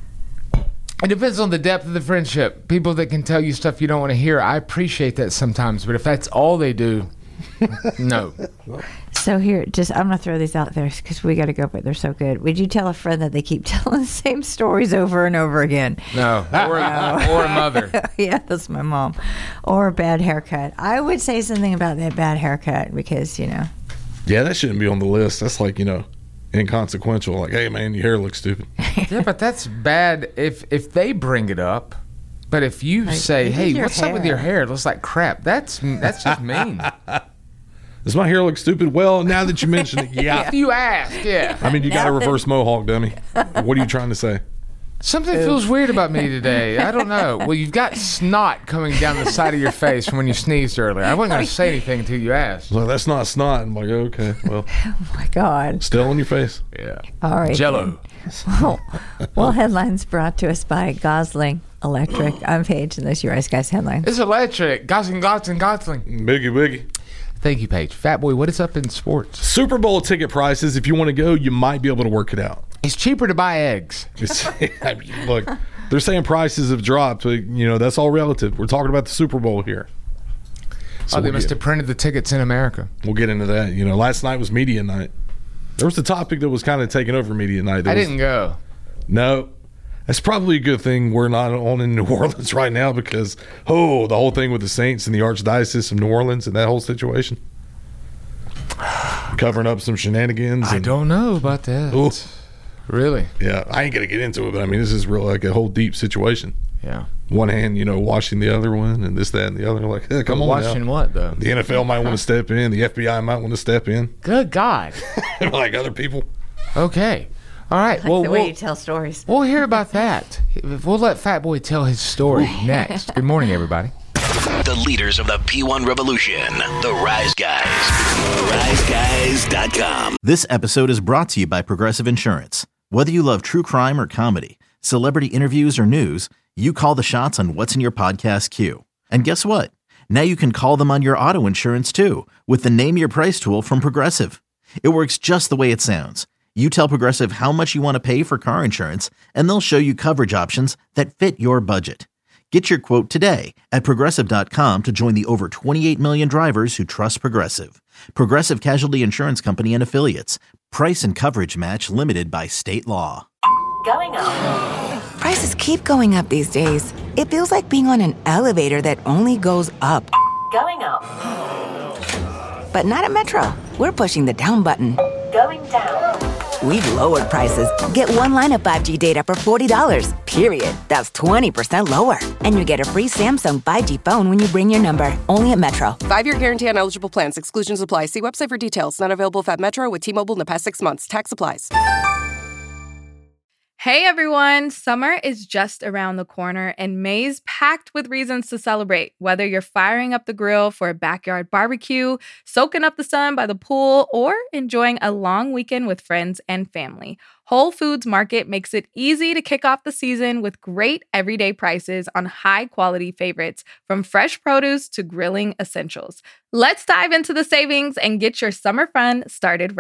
It depends on the depth of the friendship. People that can tell you stuff you don't want to hear, I appreciate that sometimes. But if that's all they do, no. So here, I'm going to throw these out there because we got to go, but they're so good. Would you tell a friend that they keep telling the same stories over and over again? No. Or a mother. Yeah, that's my mom. Or a bad haircut. I would say something about that bad haircut because, Yeah, that shouldn't be on the list. That's like, inconsequential. Like, hey, man, your hair looks stupid. Yeah, but that's bad if they bring it up. But if you say, hey, what's up with your hair? It looks like crap. That's just mean. Does my hair look stupid? Well, now that you mention it, yeah. If you ask, yeah. I mean, you got a reverse mohawk, dummy. What are you trying to say? Something feels weird about me today. I don't know. Well, you've got snot coming down the side of your face from when you sneezed earlier. I wasn't going to say anything until you asked. Well, that's not snot. I'm like, okay, well. Oh, my God. Still on your face. Yeah. All right. Jell-O. Well, headlines brought to us by Gosling Electric. I'm Paige, and those are your Ice Guys headlines. It's electric. Gosling. Biggie. Thank you, Paige. Fat Boy, what is up in sports? Super Bowl ticket prices. If you want to go, you might be able to work it out. It's cheaper to buy eggs. Look, they're saying prices have dropped. But, that's all relative. We're talking about the Super Bowl here. So they must have printed the tickets in America. We'll get into that. Last night was media night. There was a topic that was kind of taking over media night. I didn't go. No. That's probably a good thing we're not on in New Orleans right now because, the whole thing with the Saints and the Archdiocese of New Orleans and that whole situation. Covering up some shenanigans. I don't know about that. Ooh. Really? Yeah. I ain't going to get into it, but this is real like a whole deep situation. Yeah. One hand, washing the other one and this, that, and the other. Like, hey, come on washing now. What, though? The NFL might want to step in. The FBI might want to step in. Good God. Like other people. Okay. All right. Well, the way you tell stories. We'll hear about that. We'll let Fat Boy tell his story next. Good morning, everybody. The leaders of the P1 revolution, the Rise Guys. RiseGuys.com. This episode is brought to you by Progressive Insurance. Whether you love true crime or comedy, celebrity interviews or news, you call the shots on what's in your podcast queue. And guess what? Now you can call them on your auto insurance too with the Name Your Price tool from Progressive. It works just the way it sounds. You tell Progressive how much you want to pay for car insurance, and they'll show you coverage options that fit your budget. Get your quote today at Progressive.com to join the over 28 million drivers who trust Progressive. Progressive Casualty Insurance Company and Affiliates. Price and coverage match limited by state law. Going up. Prices keep going up these days. It feels like being on an elevator that only goes up. Going up. But not at Metro. We're pushing the down button. Going down. We've lowered prices. Get one line of 5G data for $40, period. That's 20% lower. And you get a free Samsung 5G phone when you bring your number. Only at Metro. 5-year guarantee on eligible plans. Exclusions apply. See website for details. Not available at Metro with T-Mobile in the past 6 months. Tax applies. Hey everyone, summer is just around the corner and May's packed with reasons to celebrate. Whether you're firing up the grill for a backyard barbecue, soaking up the sun by the pool, or enjoying a long weekend with friends and family, Whole Foods Market makes it easy to kick off the season with great everyday prices on high-quality favorites, from fresh produce to grilling essentials. Let's dive into the savings and get your summer fun started right.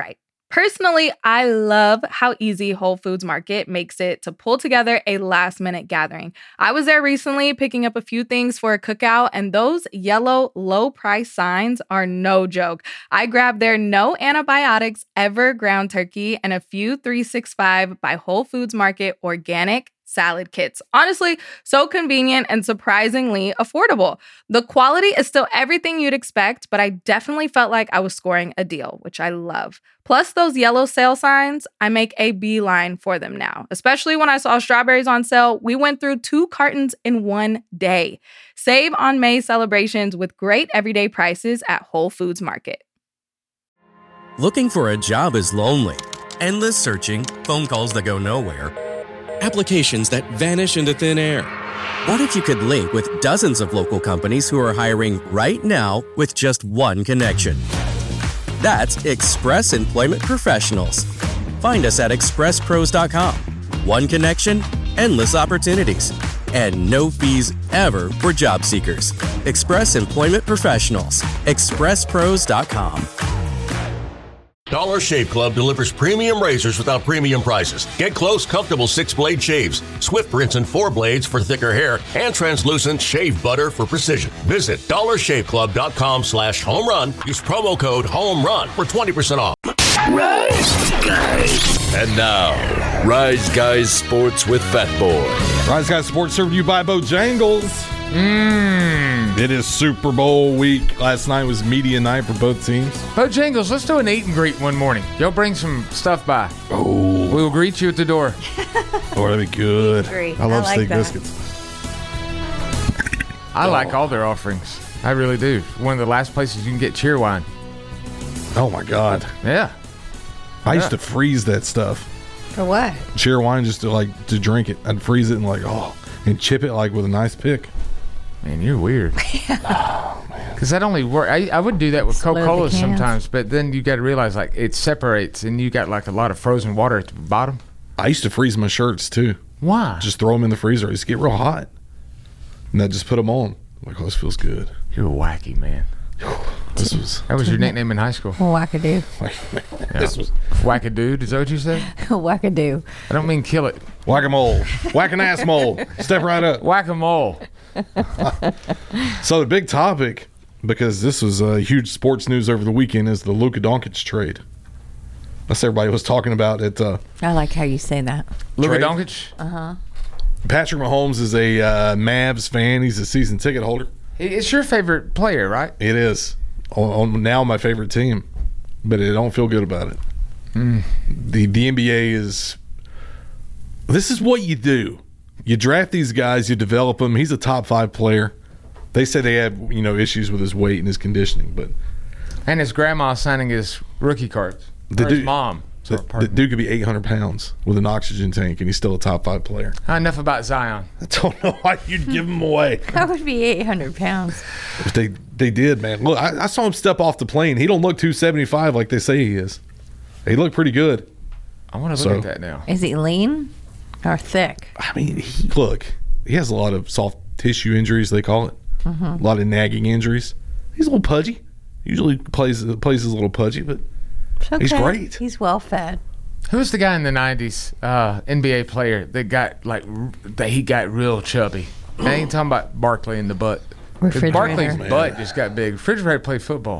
Personally, I love how easy Whole Foods Market makes it to pull together a last-minute gathering. I was there recently picking up a few things for a cookout, and those yellow low-price signs are no joke. I grabbed their no antibiotics ever ground turkey and a few 365 by Whole Foods Market organic salad kits. Honestly, so convenient and surprisingly affordable. The quality is still everything you'd expect, but I definitely felt like I was scoring a deal, which I love. Plus those yellow sale signs, I make a beeline for them now. Especially when I saw strawberries on sale, we went through 2 cartons in one day. Save on May celebrations with great everyday prices at Whole Foods Market. Looking for a job is lonely. Endless searching, phone calls that go nowhere, applications that vanish into thin air. What if you could link with dozens of local companies who are hiring right now with just one connection? That's Express Employment Professionals. Find us at expresspros.com. One connection, endless opportunities, and no fees ever for job seekers. Express Employment Professionals. expresspros.com. Dollar Shave Club delivers premium razors without premium prices. Get close, comfortable 6-blade shaves, swift rinse and 4 blades for thicker hair, and translucent shave butter for precision. Visit dollarshaveclub.com/home run. Use promo code HOMERUN for 20% off. Rise Guys. And now, Rise Guys Sports with Fat Boy. Rise Guys Sports served to you by Bojangles. It is Super Bowl week. Last night was media night for both teams. Bojangles, let's do an eat and greet one morning. Y'all bring some stuff by. Oh. We will greet you at the door. Oh, that'd be good. Agree. I love I like steak that. biscuits. I like all their offerings. I really do. One of the last places you can get cheer wine. Oh, my God. Yeah. I used to freeze that stuff. For what? Cheer wine just to drink it. I'd freeze it and and chip it with a nice pick. Man, you're weird. Because that only work. I would do that with Coca-Cola sometimes, but then you got to realize it separates, and you got a lot of frozen water at the bottom. I used to freeze my shirts too. Why? Just throw them in the freezer. It used to get real hot, and I just put them on. This feels good. You're wacky, man. That was your nickname in high school. Wackadoo. This was Wackadoo. Is that what you said? Wackadoo. I don't mean kill it. Whack-a-mole. Whack-an-ass mole. Step right up. Whack-a-mole. So the big topic, because this was huge sports news over the weekend, is the Luka Doncic trade. That's everybody was talking about it. I like how you say that. Luka Doncic? Uh-huh. Patrick Mahomes is a Mavs fan. He's a season ticket holder. It's your favorite player, right? It is. On now my favorite team, but I don't feel good about it. The NBA is – this is what you do. You draft these guys, you develop them. He's a top 5 player. They say they have issues with his weight and his conditioning, but and his grandma signing his rookie cards. His mom. The dude could be 800 pounds with an oxygen tank, and he's still a top 5 player. Enough about Zion. I don't know why you'd give him away. That would be 800 pounds. If they did, man. Look, I saw him step off the plane. He don't look 275 like they say he is. He looked pretty good. I want to look at that now. Is he lean or thick? I mean, he has a lot of soft tissue injuries, they call it. A lot of nagging injuries. He's a little pudgy. Usually plays his little pudgy, but Okay. he's great. He's well fed. Who was the guy in the 90s, NBA player, that got he got real chubby? I ain't talking about Barkley in the butt. Barkley's butt just got big. Refrigerator played football.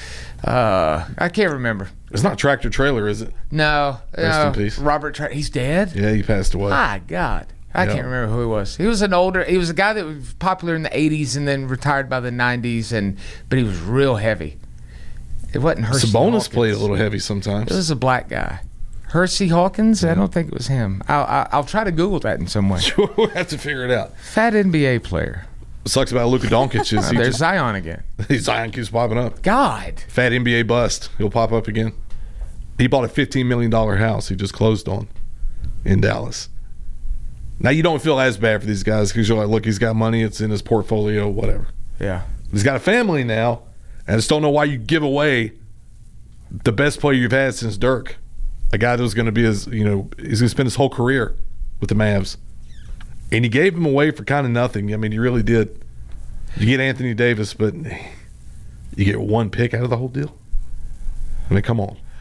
I can't remember. It's not Tractor Trailer, is it? No. Rest in peace. Robert He's dead? Yeah, he passed away. My God. I can't remember who he was. He was a guy that was popular in the 80s and then retired by the 90s, but he was real heavy. It wasn't Hersey Sabonis Hawkins. played a little heavy sometimes. It was a black guy. Hersey Hawkins? I don't think it was him. I'll try to Google that in some way. Sure, we'll have to figure it out. Fat NBA player. What sucks about Luka Doncic is there's Zion again. Zion keeps popping up. God. Fat NBA bust. He'll pop up again. He bought a $15 million house he just closed on in Dallas. Now, you don't feel as bad for these guys because you're like, look, he's got money. It's in his portfolio, whatever. Yeah. He's got a family now. I just don't know why you give away the best player you've had since Dirk. A guy that was going to be he's going to spend his whole career with the Mavs. And you gave him away for kind of nothing. I mean, you really did. You get Anthony Davis, but you get one pick out of the whole deal? I mean, come on.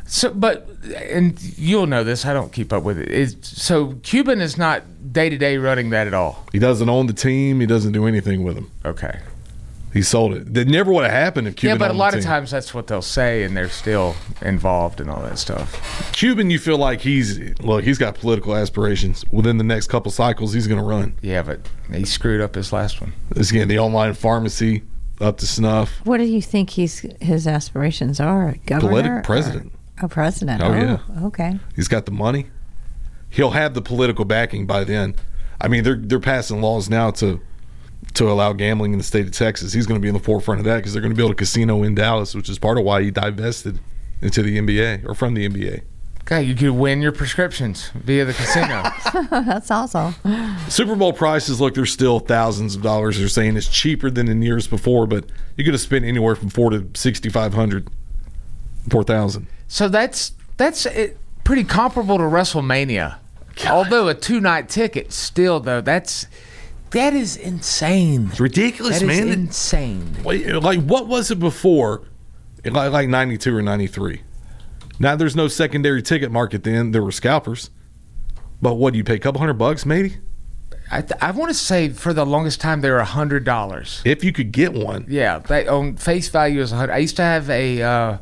So, and you'll know this. I don't keep up with it. So Cuban is not day-to-day running that at all. He doesn't own the team. He doesn't do anything with them. Okay. He sold it. That never would have happened if Cuban. Yeah, but a owned lot the of team. times that's what they'll say, and they're still involved in all that stuff. Cuban, you feel like he's got political aspirations. Within the next couple cycles, he's going to run. Yeah, but he screwed up his last one. He's getting the online pharmacy up to snuff. What do you think his aspirations are? Governor? President. President. Oh, yeah. Okay. He's got the money. He'll have the political backing by then. I mean, they're passing laws now to allow gambling in the state of Texas. He's going to be in the forefront of that because they're going to build a casino in Dallas, which is part of why he divested into the NBA or from the NBA. Okay, you could win your prescriptions via the casino. That's awesome. Super Bowl prices, look, they're still thousands of dollars. They're saying it's cheaper than in years before, but you could have spent anywhere from $4,000 to $6,500, $4,000. So that's pretty comparable to WrestleMania. God. Although a 2-night ticket, still though that is insane. It's ridiculous, man. Insane. Like what was it before? Like 92 or 93. Now there's no secondary ticket market then. There were scalpers. But what do you pay? A couple $100 maybe? I want to say for the longest time they were $100. If you could get one. Yeah, they on face value is $100. I used to have a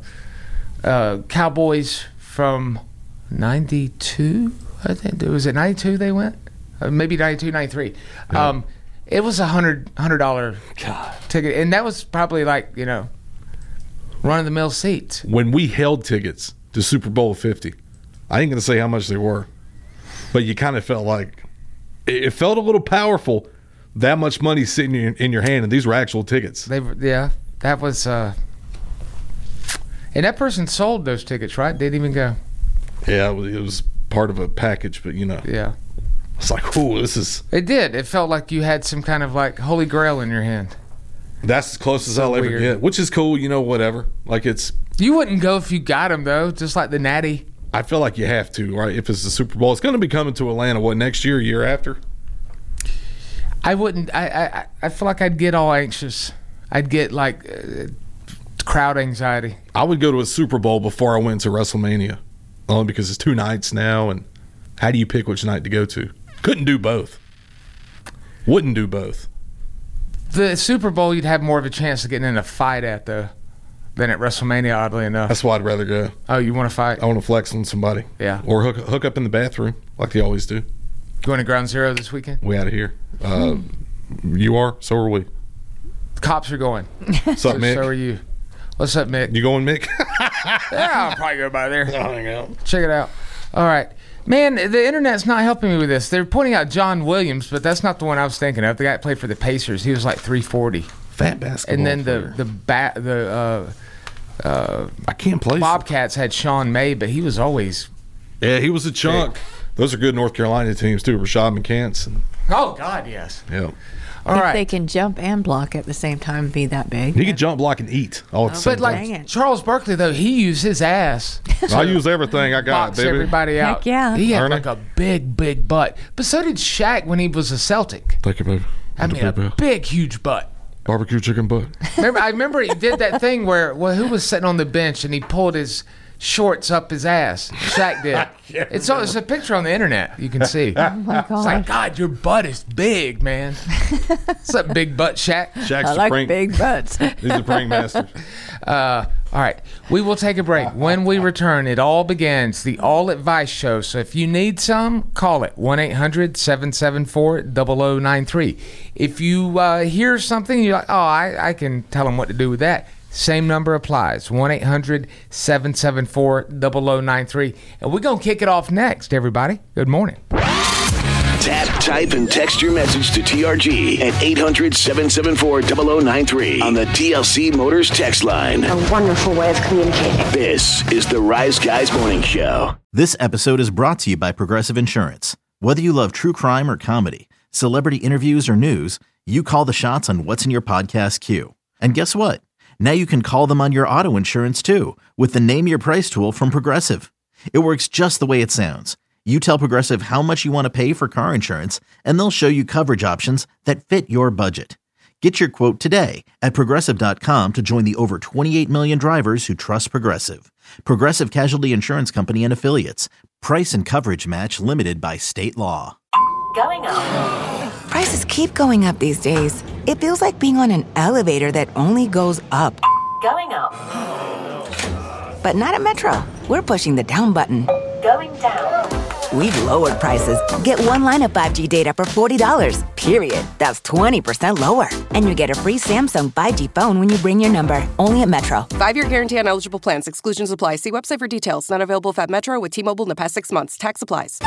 Cowboys from 92. I think was it 92 they went? Maybe 92, 93. Yeah. It was $100 ticket, and that was probably like run-of-the-mill seats. When we held tickets to Super Bowl 50, I ain't gonna say how much they were, but you kind of felt like it felt a little powerful. That much money sitting in your hand, and these were actual tickets. That was. And that person sold those tickets, right? Didn't even go. Yeah, it was part of a package, but Yeah. It's like, ooh, this is. It did. It felt like you had some kind of like holy grail in your hand. That's as close as I'll ever get, which is cool, whatever. Like it's. You wouldn't go if you got them, though, just like the Natty. I feel like you have to, right? If it's the Super Bowl, it's going to be coming to Atlanta, next year, year after? I wouldn't. I feel like I'd get all anxious. I'd get like crowd anxiety. I would go to a Super Bowl before I went to WrestleMania, only because it's 2 nights now, and how do you pick which night to go to? Couldn't do both. Wouldn't do both. The Super Bowl, you'd have more of a chance of getting in a fight at, though, than at WrestleMania, oddly enough. That's why I'd rather go. Oh, you want to fight? I want to flex on somebody. Yeah. Or hook up in the bathroom, like they always do. Going to Ground Zero this weekend? We out of here. You are? So are we. The cops are going. What's up, Mick? So are you. What's up, Mick? You going, Mick? Yeah, I'll probably go by there. I'll hang out. Check it out. All right. Man, the internet's not helping me with this. They're pointing out John Williams, but that's not the one I was thinking of. The guy that played for the Pacers, he was like 340. Fat basketball. And then the I can't place Bobcats had Sean May, but he was always. Yeah, he was a chunk. Those are good North Carolina teams too. Rashad McCants. Oh God, yes. Yeah. All right. They can jump and block at the same time and be that big. He could jump, block, and eat all at the same But like Charles Barkley, though, he used his ass. I use everything I got, box baby. Everybody out. Heck yeah. He had Ernie? like a big butt. But so did Shaq when he was a Celtic. Thank you, baby. I mean, a big, huge butt. Barbecue chicken butt. I remember he did that thing where who was sitting on the bench and he pulled his shorts up his ass. Shaq did. It's a picture on the internet. You can see. Oh my God. It's like, God, your butt is big, man. What's up, big butt Shaq? Shaq's I the like prank. big butts. He's a prank master. All right. We will take a break. When we return, it all begins. The All Advice Show. So if you need some, call it 1-800-774-0093. If you hear something, you're like, I can tell them what to do with that. Same number applies, 1-800-774-0093. And we're going to kick it off next, everybody. Good morning. Tap, type, and text your message to TRG at 800-774-0093 on the TLC Motors text line. A wonderful way of communicating. This is the Rise Guys Morning Show. This episode is brought to you by Progressive Insurance. Whether you love true crime or comedy, celebrity interviews or news, you call the shots on what's in your podcast queue. And guess what? Now you can call them on your auto insurance too with the Name Your Price tool from Progressive. It works just the way it sounds. You tell Progressive how much you want to pay for car insurance, and they'll show you coverage options that fit your budget. Get your quote today at Progressive.com to join the over 28 million drivers who trust Progressive. Progressive Casualty Insurance Company and Affiliates. Price and coverage match limited by state law. Going up. Prices keep going up these days. It feels like being on an elevator that only goes up. Going up. But not at Metro. We're pushing the down button. Going down. We've lowered prices. Get one line of 5G data for $40, period. That's 20% lower. And you get a free Samsung 5G phone when you bring your number. Only at Metro. 5-year guarantee on eligible plans. Exclusions apply. See website for details. Not available at Metro with T-Mobile in the past 6 months. Tax applies.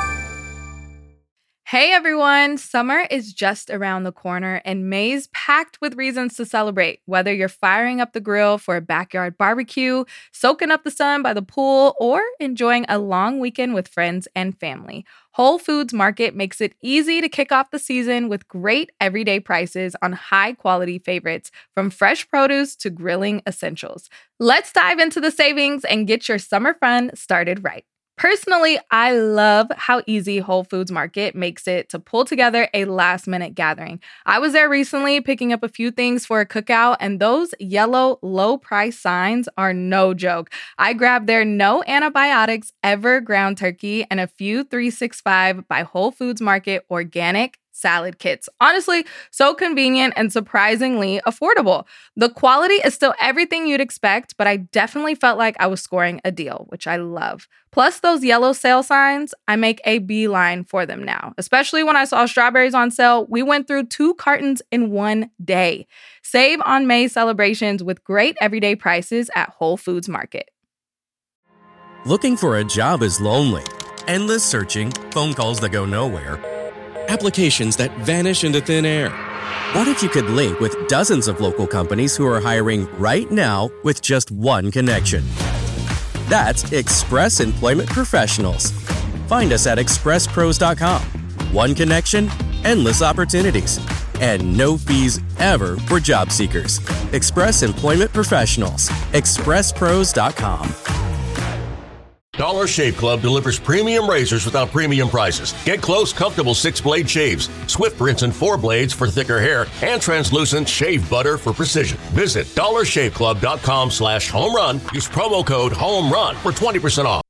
Hey everyone, summer is just around the corner and May's packed with reasons to celebrate. Whether you're firing up the grill for a backyard barbecue, soaking up the sun by the pool, or enjoying a long weekend with friends and family, Whole Foods Market makes it easy to kick off the season with great everyday prices on high-quality favorites, from fresh produce to grilling essentials. Let's dive into the savings and get your summer fun started right. Personally, I love how easy Whole Foods Market makes it to pull together a last-minute gathering. I was there recently picking up a few things for a cookout, and those yellow low-price signs are no joke. I grabbed their no antibiotics ever ground turkey and a few 365 by Whole Foods Market organic salad kits. Honestly, so convenient and surprisingly affordable. The quality is still everything you'd expect, but I definitely felt like I was scoring a deal, which I love. Plus those yellow sale signs, I make a beeline for them now. Especially when I saw strawberries on sale, we went through 2 cartons in one day. Save on May celebrations with great everyday prices at Whole Foods Market. Looking for a job is lonely. Endless searching, phone calls that go nowhere, applications that vanish into thin air. What if you could link with dozens of local companies who are hiring right now with just one connection? That's Express Employment Professionals. Find us at expresspros.com. One connection, endless opportunities, and no fees ever for job seekers. Express Employment Professionals. expresspros.com. Dollar Shave Club delivers premium razors without premium prices. Get close, comfortable 6-blade shaves, swift rinse and 4 blades for thicker hair, and translucent shave butter for precision. Visit dollarshaveclub.com/homerun. Use promo code HOMERUN for 20% off.